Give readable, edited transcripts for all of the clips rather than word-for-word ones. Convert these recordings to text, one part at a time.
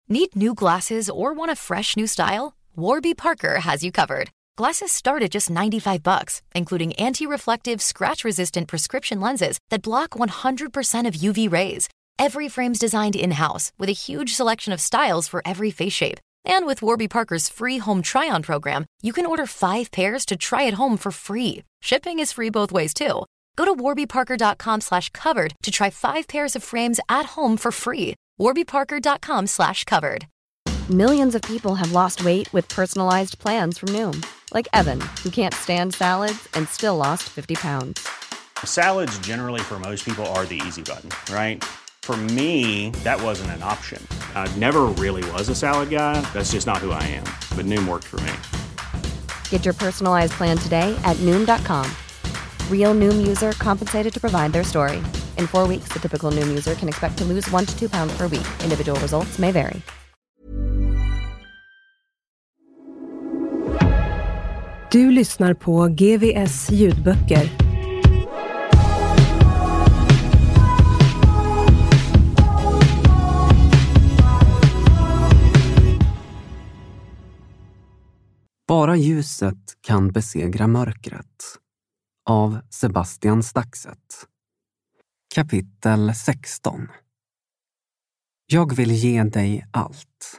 Need new glasses or want a fresh new style? Warby Parker has you covered. Glasses start at just $95, including anti-reflective, scratch-resistant prescription lenses that block 100% of UV rays. Every frame's designed in-house with a huge selection of styles for every face shape. And with Warby Parker's free home try-on program, you can order 5 pairs to try at home for free. Shipping is free both ways, too. Go to warbyparker.com/covered to try 5 pairs of frames at home for free. warbyparker.com/covered. Millions of people have lost weight with personalized plans from Noom. Like Evan, who can't stand salads and still lost 50 pounds. Salads generally for most people are the easy button, right? For me, that wasn't an option. I never really was a salad guy. That's just not who I am. But Noom worked for me. Get your personalized plan today at Noom.com. Real Noom user compensated to provide their story. In 4 weeks, the typical Noom user can expect to lose 1 to 2 pounds per week. Individual results may vary. Du lyssnar på GVS ljudböcker. Bara ljuset kan besegra mörkret. Av Sebastian Staxet. Kapitel 16. Jag vill ge dig allt.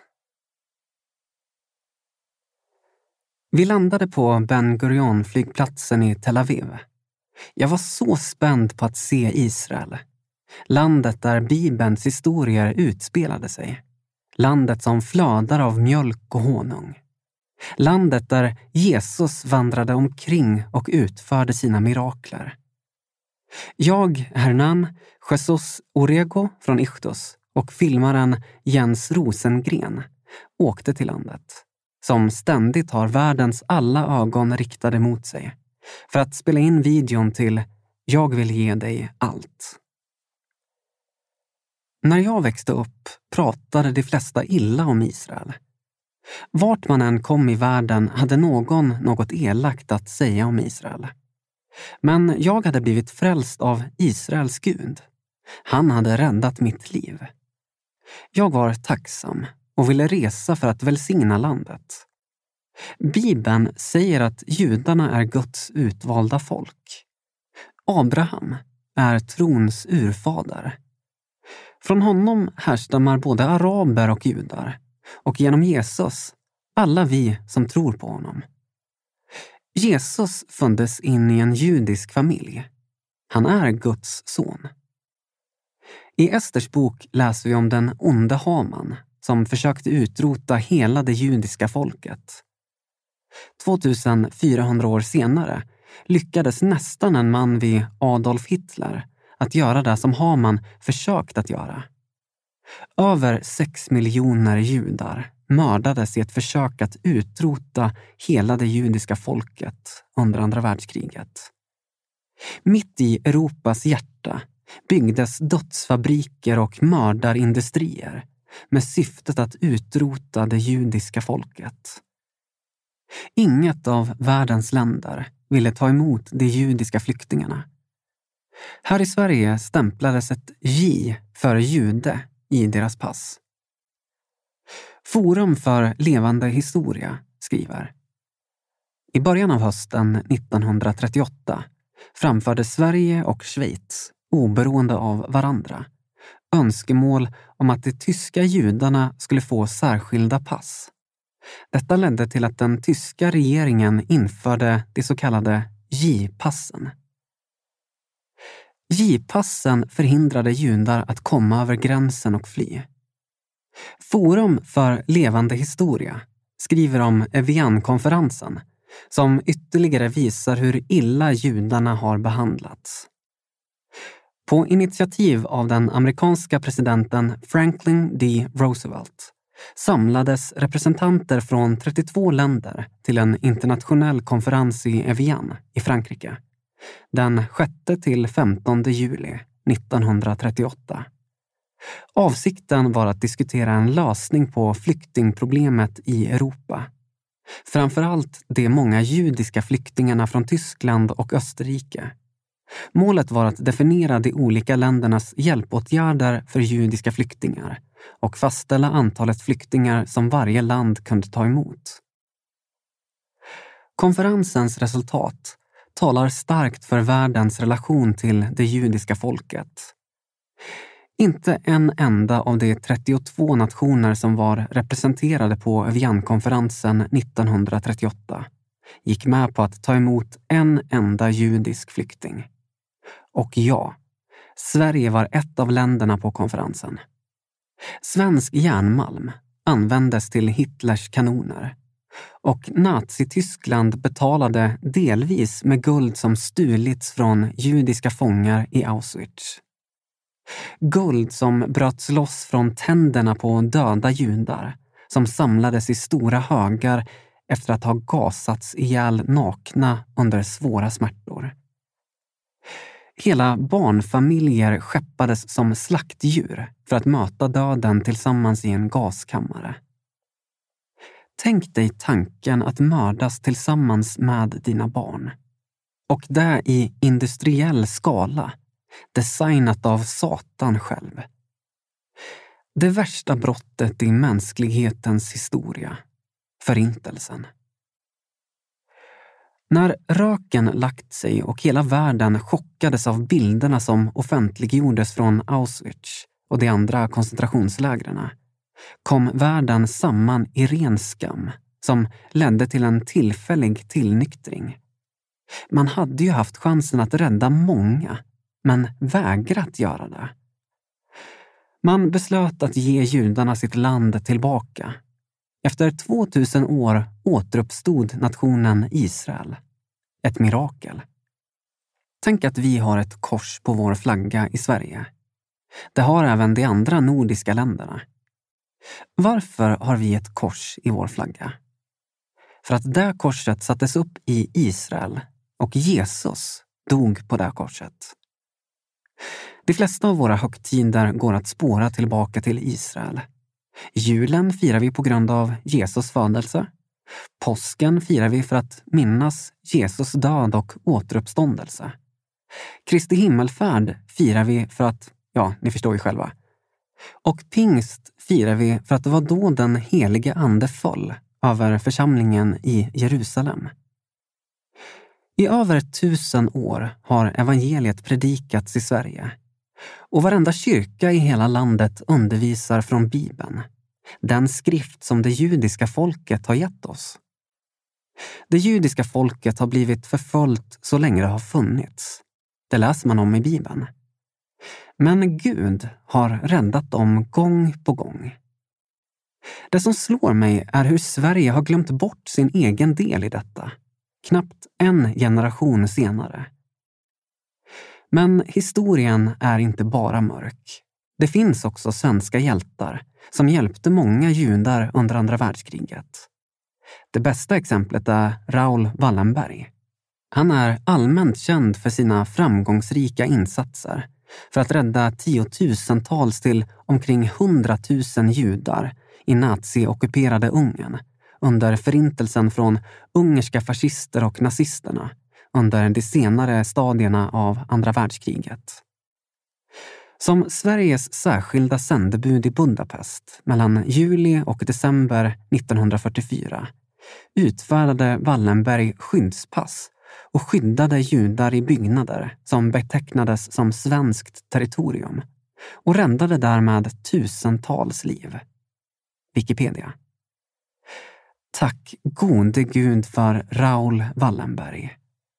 Vi landade på Ben Gurion-flygplatsen i Tel Aviv. Jag var så spänd på att se Israel. Landet där Bibelns historier utspelade sig. Landet som flödar av mjölk och honung. Landet där Jesus vandrade omkring och utförde sina mirakler. Jag, Hernan Jesus Orego från Ichthus och filmaren Jens Rosengren åkte till landet, som ständigt har världens alla ögon riktade mot sig, för att spela in videon till Jag vill ge dig allt. När jag växte upp pratade de flesta illa om Israel. Vart man än kom i världen hade någon något elakt att säga om Israel. Men jag hade blivit frälst av Israels Gud. Han hade räddat mitt liv. Jag var tacksam och ville resa för att välsigna landet. Bibeln säger att judarna är Guds utvalda folk. Abraham är trons urfader. Från honom härstammar både araber och judar. Och genom Jesus, alla vi som tror på honom. Jesus föddes in i en judisk familj. Han är Guds son. I Esters bok läser vi om den onde Haman som försökte utrota hela det judiska folket. 2400 år senare lyckades nästan en man vid Adolf Hitler att göra det som Haman försökt att göra. Över 6 miljoner judar mördades i ett försök att utrota hela det judiska folket under andra världskriget. Mitt i Europas hjärta byggdes dödsfabriker och mördarindustrier med syftet att utrota det judiska folket. Inget av världens länder ville ta emot de judiska flyktingarna. Här i Sverige stämplades ett J för jude i deras pass. Forum för levande historia skriver: I början av hösten 1938 framförde Sverige och Schweiz, oberoende av varandra, önskemål om att de tyska judarna skulle få särskilda pass. Detta ledde till att den tyska regeringen införde de så kallade J-passen. J-passen förhindrade judar att komma över gränsen och fly. Forum för levande historia skriver om Evian-konferensen som ytterligare visar hur illa judarna har behandlats. På initiativ av den amerikanska presidenten Franklin D. Roosevelt samlades representanter från 32 länder till en internationell konferens i Evian i Frankrike den 6 till 15 juli 1938. Avsikten var att diskutera en lösning på flyktingproblemet i Europa. Framförallt de många judiska flyktingarna från Tyskland och Österrike. Målet var att definiera de olika ländernas hjälpåtgärder för judiska flyktingar och fastställa antalet flyktingar som varje land kunde ta emot. Konferensens resultat talar starkt för världens relation till det judiska folket. Inte en enda av de 32 nationer som var representerade på Vienkonferensen 1938 gick med på att ta emot en enda judisk flykting. Och ja, Sverige var ett av länderna på konferensen. Svensk järnmalm användes till Hitlers kanoner och Nazityskland betalade delvis med guld som stulits från judiska fångar i Auschwitz. Guld som bröts loss från tänderna på döda judar som samlades i stora högar efter att ha gasats ihjäl nakna under svåra smärtor. Hela barnfamiljer skeppades som slaktdjur för att möta döden tillsammans i en gaskammare. Tänk dig tanken att mördas tillsammans med dina barn. Och det i industriell skala, designat av Satan själv. Det värsta brottet i mänsklighetens historia, förintelsen. När röken lagt sig och hela världen chockades av bilderna som offentliggjordes från Auschwitz och de andra koncentrationslägren, kom världen samman i ren skam som ledde till en tillfällig tillnyktring. Man hade ju haft chansen att rädda många, men vägrat göra det. Man beslöt att ge judarna sitt land tillbaka. Efter 2000 år återuppstod nationen Israel. Ett mirakel. Tänk att vi har ett kors på vår flagga i Sverige. Det har även de andra nordiska länderna. Varför har vi ett kors i vår flagga? För att det korset sattes upp i Israel och Jesus dog på det korset. De flesta av våra högtider går att spåra tillbaka till Israel. Julen firar vi på grund av Jesus födelse. Påsken firar vi för att minnas Jesus död och återuppståndelse. Kristi himmelfärd firar vi för att, ja, ni förstår ju själva. Och pingst firar vi för att det var då den helige ande föll över församlingen i Jerusalem. I över 1000 år har evangeliet predikats i Sverige. Och varenda kyrka i hela landet undervisar från Bibeln. Den skrift som det judiska folket har gett oss. Det judiska folket har blivit förföljt så länge det har funnits. Det läser man om i Bibeln. Men Gud har räddat dem gång på gång. Det som slår mig är hur Sverige har glömt bort sin egen del i detta. Knappt en generation senare. Men historien är inte bara mörk. Det finns också svenska hjältar som hjälpte många judar under andra världskriget. Det bästa exemplet är Raoul Wallenberg. Han är allmänt känd för sina framgångsrika insatser för att rädda tiotusentals till omkring 100 000 judar i nazi-ockuperade Ungern under förintelsen från ungerska fascister och nazisterna under de senare stadierna av andra världskriget. Som Sveriges särskilda sändebud i Budapest mellan juli och december 1944 utfärdade Wallenberg skyddspass och skyddade judar i byggnader som betecknades som svenskt territorium och räddade därmed tusentals liv. Wikipedia. Tack gode Gud för Raoul Wallenberg.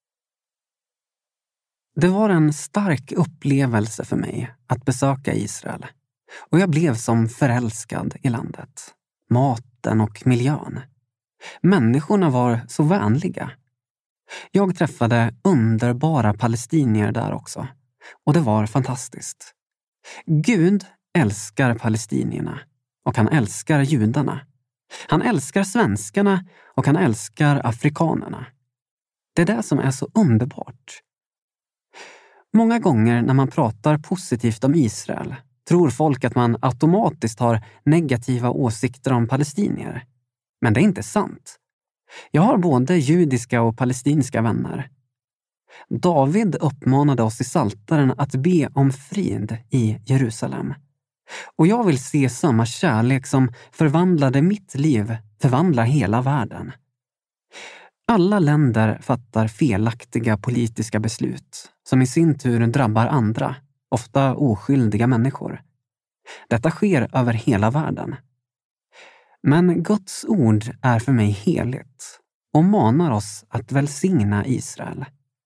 Det var en stark upplevelse för mig att besöka Israel och jag blev som förälskad i landet, maten och miljön. Människorna var så vänliga. Jag träffade underbara palestinier där också och det var fantastiskt. Gud älskar palestinierna och han älskar judarna. Han älskar svenskarna och han älskar afrikanerna. Det är det som är så underbart. Många gånger när man pratar positivt om Israel tror folk att man automatiskt har negativa åsikter om palestinier. Men det är inte sant. Jag har både judiska och palestinska vänner. David uppmanade oss i Psaltaren att be om frid i Jerusalem. Och jag vill se samma kärlek som förvandlade mitt liv förvandla hela världen. Alla länder fattar felaktiga politiska beslut som i sin tur drabbar andra, ofta oskyldiga människor. Detta sker över hela världen. Men Guds ord är för mig heligt och manar oss att välsigna Israel.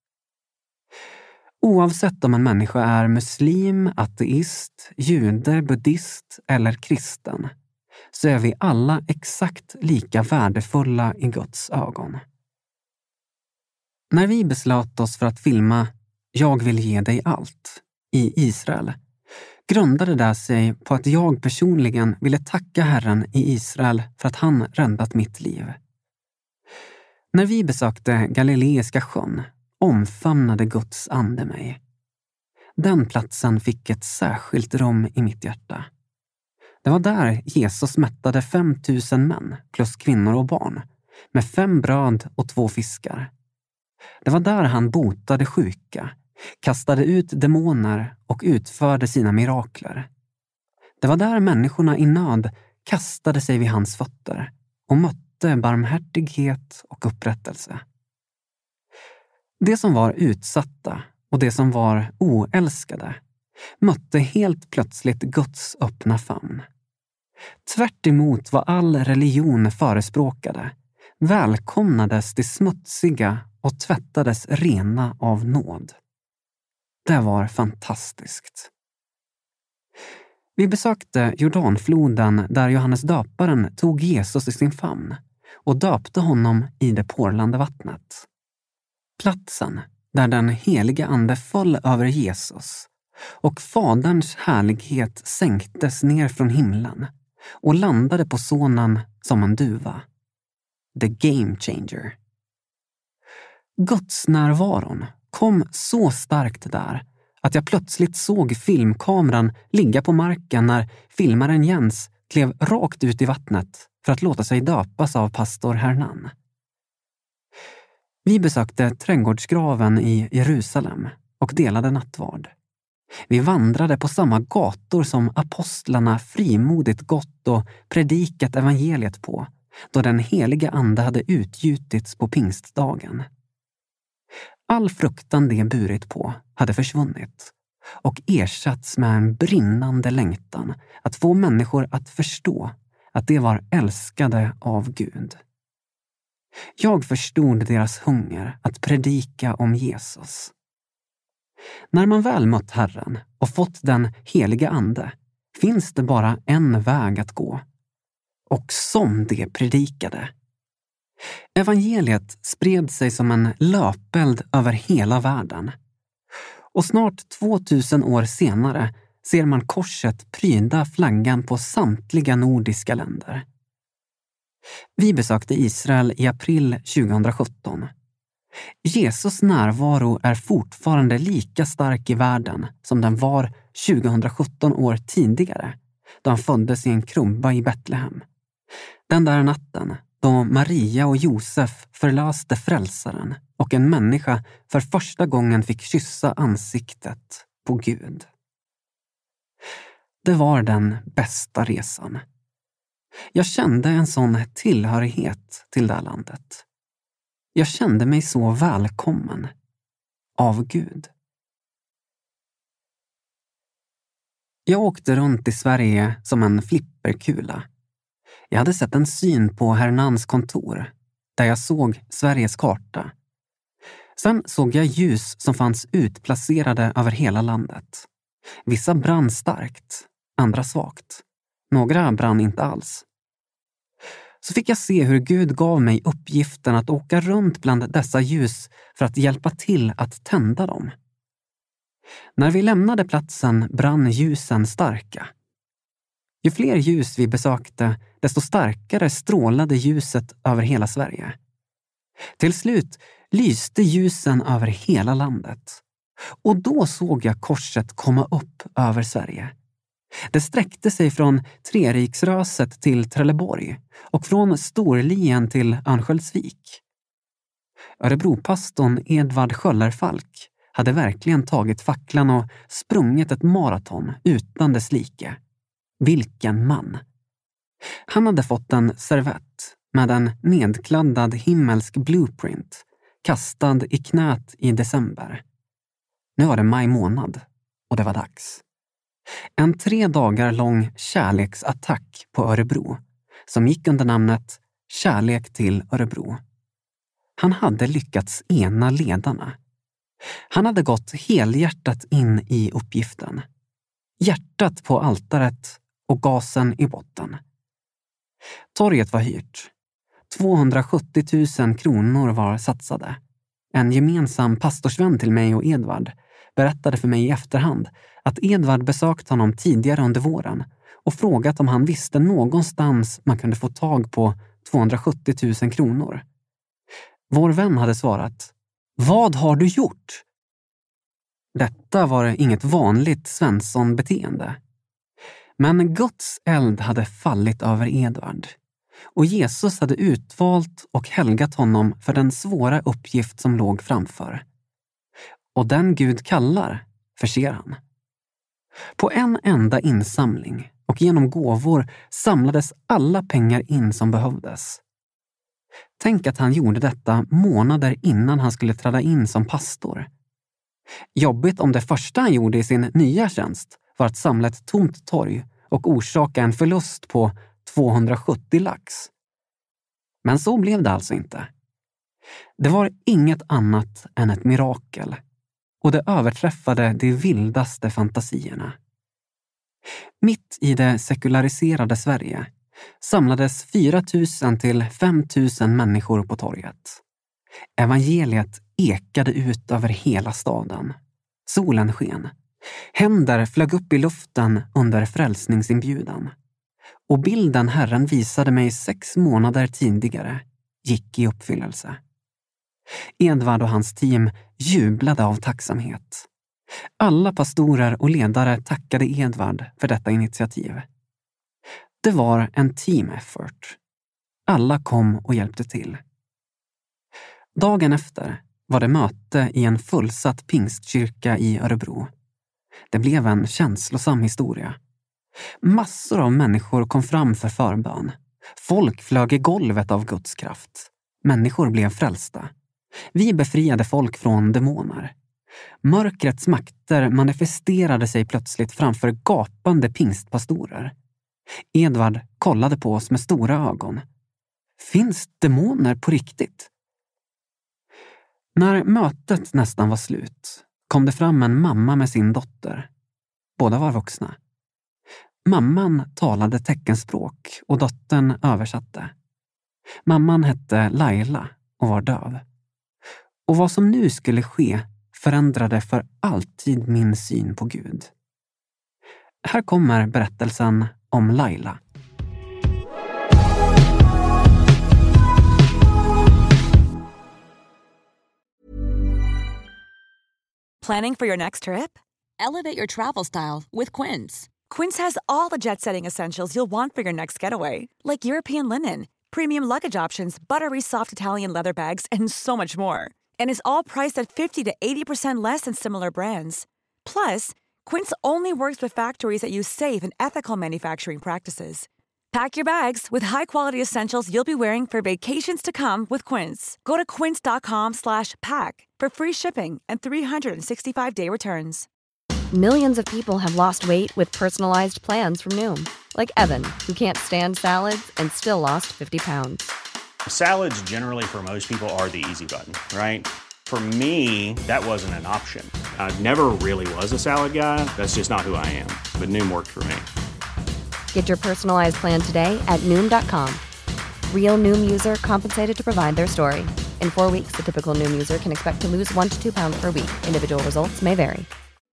Oavsett om en människa är muslim, ateist, jude, buddhist eller kristen, så är vi alla exakt lika värdefulla i Guds ögon. När vi beslöt oss för att filma Jag vill ge dig allt i Israel, grundade det sig på att jag personligen ville tacka Herren i Israel för att han räddat mitt liv. När vi besökte Galileiska sjön omfamnade Guds ande mig. Den platsen fick ett särskilt rum i mitt hjärta. Det var där Jesus mättade 5000 män plus kvinnor och barn med 5 bröd och 2 fiskar. Det var där han botade sjuka, kastade ut demoner och utförde sina mirakler. Det var där människorna i nöd kastade sig vid hans fötter och mötte barmhärtighet och upprättelse. Det som var utsatta och det som var oälskade mötte helt plötsligt Guds öppna famn. Tvärt emot vad all religion förespråkade välkomnades det smutsiga och tvättades rena av nåd. Det var fantastiskt. Vi besökte Jordanfloden där Johannes döparen tog Jesus i sin famn och döpte honom i det porlande vattnet. Platsen där den heliga ande föll över Jesus och Faderns härlighet sänktes ner från himlen och landade på sonen som en duva. The game changer. Guds närvaron kom så starkt där att jag plötsligt såg filmkameran ligga på marken när filmaren Jens klev rakt ut i vattnet för att låta sig döpas av pastor Hernan. Vi besökte trädgårdsgraven i Jerusalem och delade nattvard. Vi vandrade på samma gator som apostlarna frimodigt gått och predikat evangeliet på, då den heliga ande hade utgjutits på pingstdagen. All fruktan det burit på hade försvunnit och ersatts med en brinnande längtan att få människor att förstå att de var älskade av Gud. Jag förstod deras hunger att predika om Jesus. När man väl mött Herren och fått den heliga ande finns det bara en väg att gå. Och som det predikade. Evangeliet spred sig som en löpeld över hela världen. Och snart 2000 år senare ser man korset pryda flaggan på samtliga nordiska länder. Vi besökte Israel i april 2017. Jesus närvaro är fortfarande lika stark i världen som den var 2017 år tidigare, då han föddes i en krubba i Betlehem. Den där natten då Maria och Josef förlöste frälsaren och en människa för första gången fick kyssa ansiktet på Gud. Det var den bästa resan. Jag kände en sån tillhörighet till det landet. Jag kände mig så välkommen av Gud. Jag åkte runt i Sverige som en flipperkula. Jag hade sett en syn på Hernans kontor där jag såg Sveriges karta. Sen såg jag ljus som fanns utplacerade över hela landet. Vissa brann starkt, andra svagt. Några brann inte alls. Så fick jag se hur Gud gav mig uppgiften att åka runt bland dessa ljus för att hjälpa till att tända dem. När vi lämnade platsen brann ljusen starka. Ju fler ljus vi besökte, desto starkare strålade ljuset över hela Sverige. Till slut lyste ljusen över hela landet. Och då såg jag korset komma upp över Sverige. Det sträckte sig från Treriksröset till Trelleborg och från Storlien till Örnsköldsvik. Örebropastorn Edvard Sköllerfalk hade verkligen tagit facklan och sprungit ett maraton utan dess like. Vilken man! Han hade fått en servett med en nedkladdad himmelsk blueprint kastad i knät i december. Nu var det maj månad och det var dags. En 3 dagar lång kärleksattack på Örebro som gick under namnet Kärlek till Örebro. Han hade lyckats ena ledarna. Han hade gått helhjärtat in i uppgiften. Hjärtat på altaret och gasen i botten. Torget var hyrt. 270 000 kronor var satsade. En gemensam pastorsvän till mig och Edvard berättade för mig i efterhand att Edvard besökt honom tidigare under våren och frågat om han visste någonstans man kunde få tag på 270 000 kronor. Vår vän hade svarat: "Vad har du gjort?" Detta var inget vanligt Svensson-beteende. Men Guds eld hade fallit över Edvard och Jesus hade utvalt och helgat honom för den svåra uppgift som låg framför. Och den Gud kallar förser han. På en enda insamling och genom gåvor samlades alla pengar in som behövdes. Tänk att han gjorde detta månader innan han skulle träda in som pastor. Jobbigt om det första han gjorde i sin nya tjänst var att samla ett tomt torg och orsaka en förlust på 270 lax. Men så blev det alltså inte. Det var inget annat än ett mirakel och det överträffade de vildaste fantasierna. Mitt i det sekulariserade Sverige samlades 4 000 till 5 000 människor på torget. Evangeliet ekade ut över hela staden. Solen sken. Händer flög upp i luften under frälsningsinbjudan. Och bilden Herren visade mig 6 månader tidigare gick i uppfyllelse. Edvard och hans team jublade av tacksamhet. Alla pastorer och ledare tackade Edvard för detta initiativ. Det var en team effort. Alla kom och hjälpte till. Dagen efter var det möte i en fullsatt pingstkyrka i Örebro. Det blev en känslosam historia. Massor av människor kom fram för förbön. Folk flög i golvet av Guds kraft. Människor blev frälsta. Vi befriade folk från demoner. Mörkrets makter manifesterade sig plötsligt framför gapande pingstpastorer. Edvard kollade på oss med stora ögon. Finns demoner på riktigt? När mötet nästan var slut kom det fram en mamma med sin dotter. Båda var vuxna. Mamman talade teckenspråk och dottern översatte. Mamman hette Laila och var döv. Och vad som nu skulle ske förändrade för alltid min syn på Gud. Här kommer berättelsen om Laila. Planning for your next trip? Elevate your travel style with Quince. Quince has all the jet-setting essentials you'll want for your next getaway, like European linen, premium luggage options, buttery soft Italian leather bags, and so much more. And is all priced at 50 to 80% less than similar brands. Plus, Quince only works with factories that use safe and ethical manufacturing practices. Pack your bags with high-quality essentials you'll be wearing for vacations to come with Quince. Go to quince.com/pack for free shipping and 365-day returns. Millions of people have lost weight with personalized plans from Noom. Like Evan, who can't stand salads and still lost 50 pounds. Salads generally for most people are the easy button, right? For me, that wasn't an option. I never really was a salad guy. That's just not who I am. But Noom worked for me. Get your personalized plan today at Noom.com. Real Noom user compensated to provide their story. In 4 weeks, the typical Noom user can expect to lose 1 to 2 pounds per week. Individual results may vary.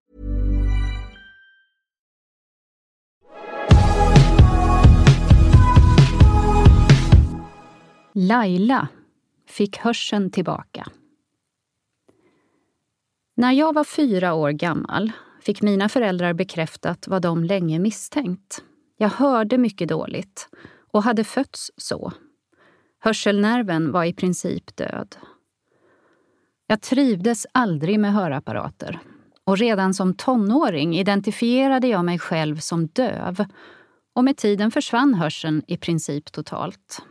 Laila fick hörseln tillbaka. När jag var 4 år gammal fick mina föräldrar bekräftat vad de länge misstänkt. Jag hörde mycket dåligt och hade fötts så. Hörselnerven var i princip död. Jag trivdes aldrig med hörapparater. Och redan som tonåring identifierade jag mig själv som döv. Och med tiden försvann hörseln i princip totalt.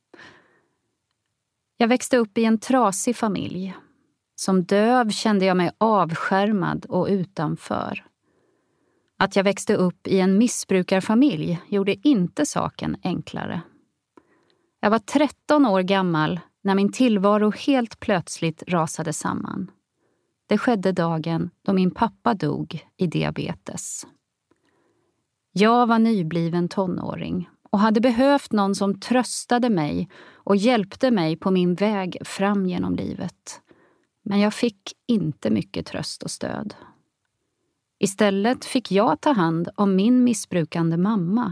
Jag växte upp i en trasig familj. Som döv kände jag mig avskärmad och utanför. Att jag växte upp i en missbrukarfamilj gjorde inte saken enklare. Jag var 13 år gammal när min tillvaro helt plötsligt rasade samman. Det skedde dagen då min pappa dog i diabetes. Jag var nybliven tonåring och hade behövt någon som tröstade mig och hjälpte mig på min väg fram genom livet. Men jag fick inte mycket tröst och stöd. Istället fick jag ta hand om min missbrukande mamma.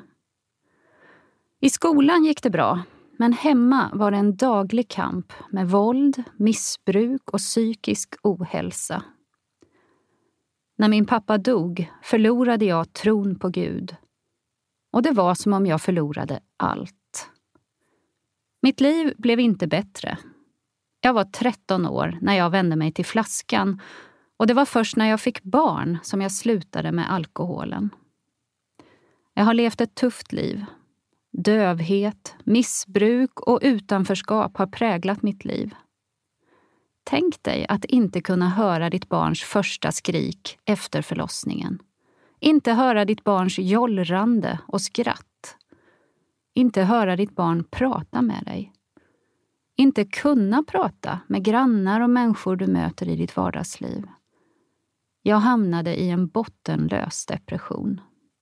I skolan gick det bra, men hemma var det en daglig kamp med våld, missbruk och psykisk ohälsa. När min pappa dog förlorade jag tron på Gud. Och det var som om jag förlorade allt. Mitt liv blev inte bättre. Jag var 13 år när jag vände mig till flaskan. Och det var först när jag fick barn som jag slutade med alkoholen. Jag har levt ett tufft liv. Dövhet, missbruk och utanförskap har präglat mitt liv. Tänk dig att inte kunna höra ditt barns första skrik efter förlossningen. Inte höra ditt barns jollrande och skratt. Inte höra ditt barn prata med dig. Inte kunna prata med grannar och människor du möter i ditt vardagsliv. Jag hamnade i en bottenlös depression.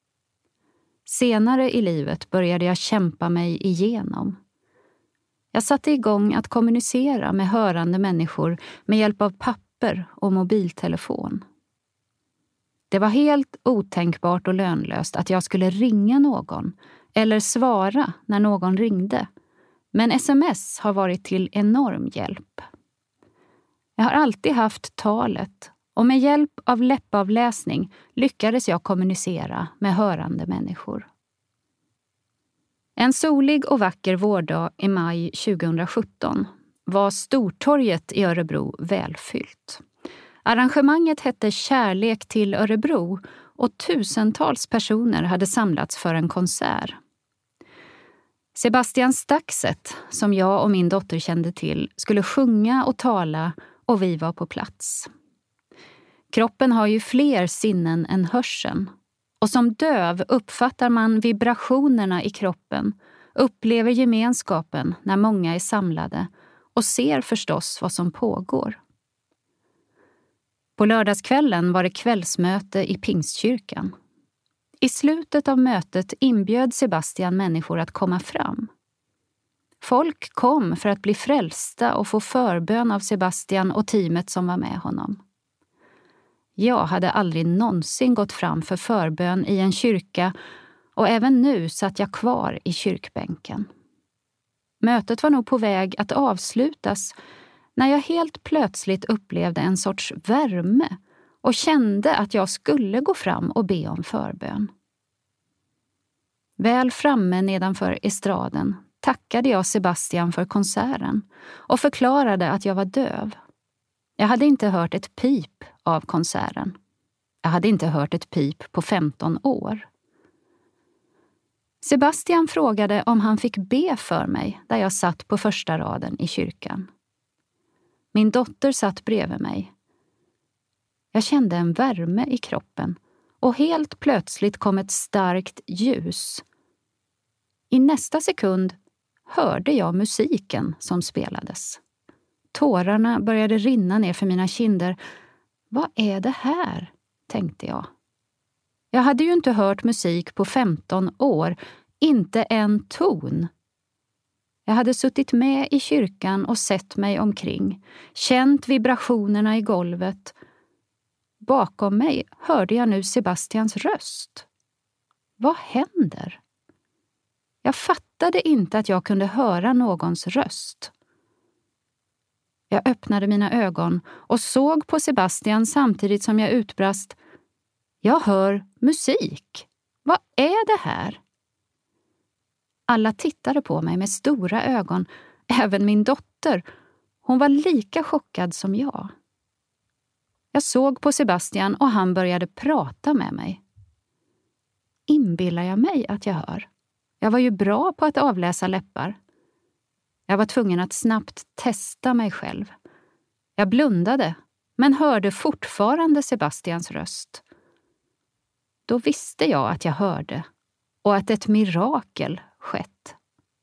Senare i livet började jag kämpa mig igenom. Jag satte igång att kommunicera med hörande människor med hjälp av papper och mobiltelefon. Det var helt otänkbart och lönlöst att jag skulle ringa någon eller svara när någon ringde. Men sms har varit till enorm hjälp. Jag har alltid haft talet och med hjälp av läppavläsning lyckades jag kommunicera med hörande människor. En solig och vacker vårdag i maj 2017 var Stortorget i Örebro välfyllt. Arrangemanget hette Kärlek till Örebro och tusentals personer hade samlats för en konsert. Sebastian Staxet, som jag och min dotter kände till, skulle sjunga och tala och vi var på plats. Kroppen har ju fler sinnen än hörseln. Och som döv uppfattar man vibrationerna i kroppen, upplever gemenskapen när många är samlade och ser förstås vad som pågår. På lördagskvällen var det kvällsmöte i Pingstkyrkan. I slutet av mötet inbjöd Sebastian människor att komma fram. Folk kom för att bli frälsta och få förbön av Sebastian och teamet som var med honom. Jag hade aldrig någonsin gått fram för förbön i en kyrka och även nu satt jag kvar i kyrkbänken. Mötet var nog på väg att avslutas när jag helt plötsligt upplevde en sorts värme och kände att jag skulle gå fram och be om förbön. Väl framme nedanför estraden tackade jag Sebastian för konserten och förklarade att jag var döv. Jag hade inte hört ett pip av konserten. Jag hade inte hört ett pip på 15 år. Sebastian frågade om han fick be för mig där jag satt på första raden i kyrkan. Min dotter satt bredvid mig. Jag kände en värme i kroppen och helt plötsligt kom ett starkt ljus. I nästa sekund hörde jag musiken som spelades. Tårarna började rinna ner för mina kinder. Vad är det här? Tänkte jag. Jag hade ju inte hört musik på 15 år, inte en ton. Jag hade suttit med i kyrkan och sett mig omkring, känt vibrationerna i golvet. Bakom mig hörde jag nu Sebastians röst. Vad händer? Jag fattade inte att jag kunde höra någons röst. Jag öppnade mina ögon och såg på Sebastian samtidigt som jag utbrast: jag hör musik. Vad är det här? Alla tittade på mig med stora ögon, även min dotter. Hon var lika chockad som jag. Jag såg på Sebastian och han började prata med mig. Inbillar jag mig att jag hör? Jag var ju bra på att avläsa läppar. Jag var tvungen att snabbt testa mig själv. Jag blundade, men hörde fortfarande Sebastians röst. Då visste jag att jag hörde och att ett mirakel skett.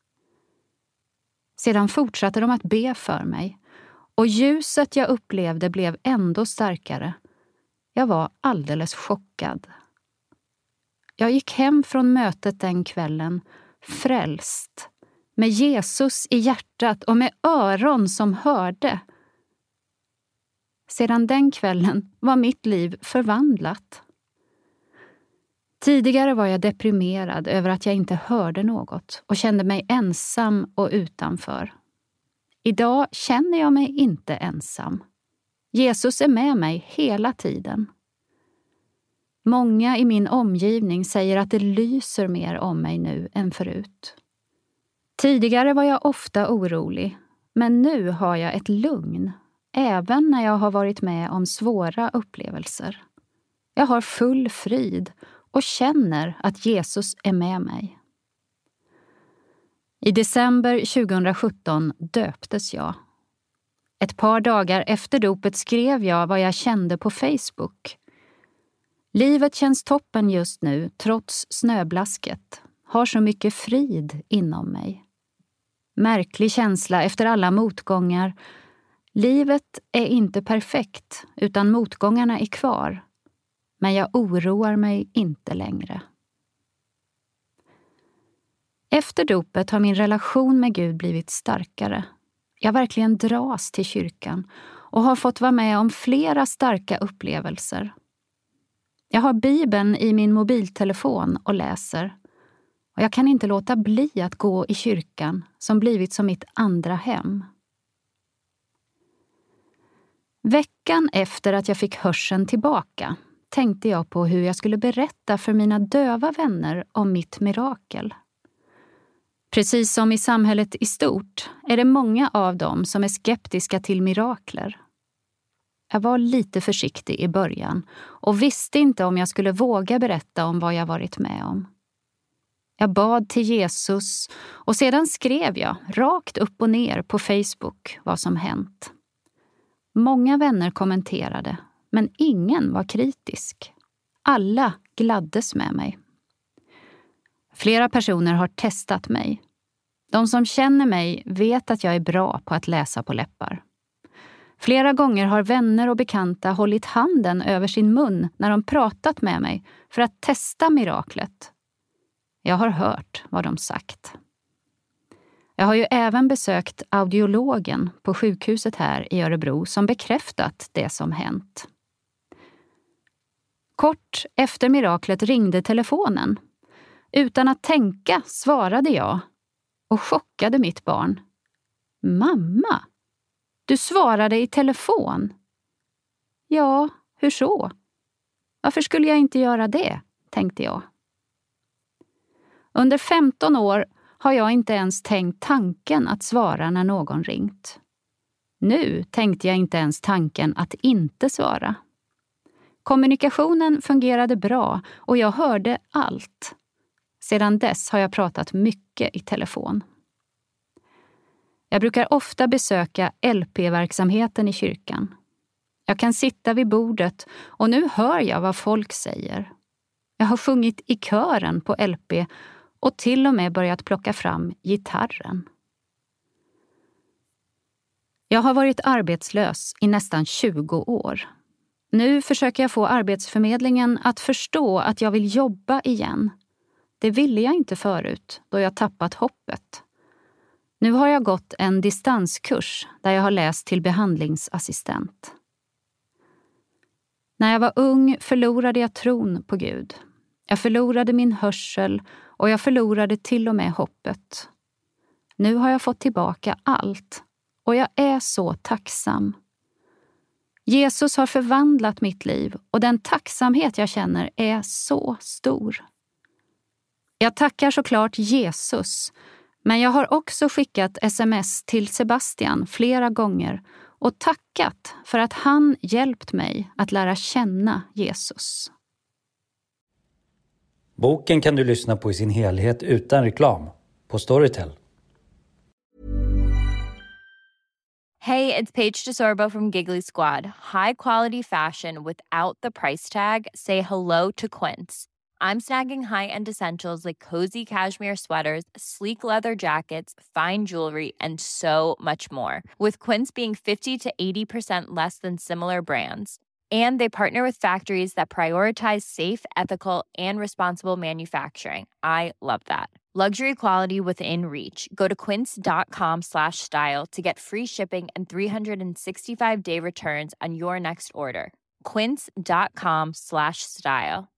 Sedan fortsatte de att be för mig och ljuset jag upplevde blev ändå starkare. Jag var alldeles chockad. Jag gick hem från mötet den kvällen, frälst, med Jesus i hjärtat och med öron som hörde. Sedan den kvällen var mitt liv förvandlat. Tidigare var jag deprimerad över att jag inte hörde något och kände mig ensam och utanför. Idag känner jag mig inte ensam. Jesus är med mig hela tiden. Många i min omgivning säger att det lyser mer om mig nu än förut. Tidigare var jag ofta orolig, men nu har jag ett lugn, även när jag har varit med om svåra upplevelser. Jag har full frid och känner att Jesus är med mig. I december 2017 döptes jag. Ett par dagar efter dopet skrev jag vad jag kände på Facebook. Livet känns toppen just nu trots snöblasket. Har så mycket frid inom mig. Märklig känsla efter alla motgångar. Livet är inte perfekt utan motgångarna är kvar. Men jag oroar mig inte längre. Efter dopet har min relation med Gud blivit starkare. Jag verkligen dras till kyrkan och har fått vara med om flera starka upplevelser. Jag har Bibeln i min mobiltelefon och läser. Och jag kan inte låta bli att gå i kyrkan som blivit som mitt andra hem. Veckan efter att jag fick hörseln tillbaka tänkte jag på hur jag skulle berätta för mina döva vänner om mitt mirakel. Precis som i samhället i stort är det många av dem som är skeptiska till mirakler. Jag var lite försiktig i början och visste inte om jag skulle våga berätta om vad jag varit med om. Jag bad till Jesus och sedan skrev jag rakt upp och ner på Facebook vad som hänt. Många vänner kommenterade, men ingen var kritisk. Alla gladdes med mig. Flera personer har testat mig. De som känner mig vet att jag är bra på att läsa på läppar. Flera gånger har vänner och bekanta hållit handen över sin mun när de pratat med mig för att testa miraklet. Jag har hört vad de sagt. Jag har ju även besökt audiologen på sjukhuset här i Örebro som bekräftat det som hänt. Kort efter miraklet ringde telefonen. Utan att tänka svarade jag och chockade mitt barn. Mamma, du svarade i telefon. Ja, hur så? Varför skulle jag inte göra det, tänkte jag. Under 15 år har jag inte ens tänkt tanken att svara när någon ringt. Nu tänkte jag inte ens tanken att inte svara. Kommunikationen fungerade bra och jag hörde allt. Sedan dess har jag pratat mycket i telefon. Jag brukar ofta besöka LP-verksamheten i kyrkan. Jag kan sitta vid bordet och nu hör jag vad folk säger. Jag har sjungit i kören på LP och till och med börjat plocka fram gitarren. Jag har varit arbetslös i nästan 20 år. Nu försöker jag få Arbetsförmedlingen att förstå att jag vill jobba igen. Det ville jag inte förut då jag tappat hoppet. Nu har jag gått en distanskurs där jag har läst till behandlingsassistent. När jag var ung förlorade jag tron på Gud. Jag förlorade min hörsel och jag förlorade till och med hoppet. Nu har jag fått tillbaka allt och jag är så tacksam. Jesus har förvandlat mitt liv och den tacksamhet jag känner är så stor. Jag tackar såklart Jesus, men jag har också skickat sms till Sebastian flera gånger och tackat för att han hjälpt mig att lära känna Jesus. Boken kan du lyssna på i sin helhet utan reklam på Storytel. Hey, it's Paige DeSorbo from Giggly Squad. High quality fashion without the price tag. Say hello to Quince. I'm snagging high-end essentials like cozy cashmere sweaters, sleek leather jackets, fine jewelry, and so much more. With Quince being 50 to 80% less than similar brands. And they partner with factories that prioritize safe, ethical, and responsible manufacturing. I love that. Luxury quality within reach. Go to quince.com/style to get free shipping and 365-day returns on your next order. Quince.com/style.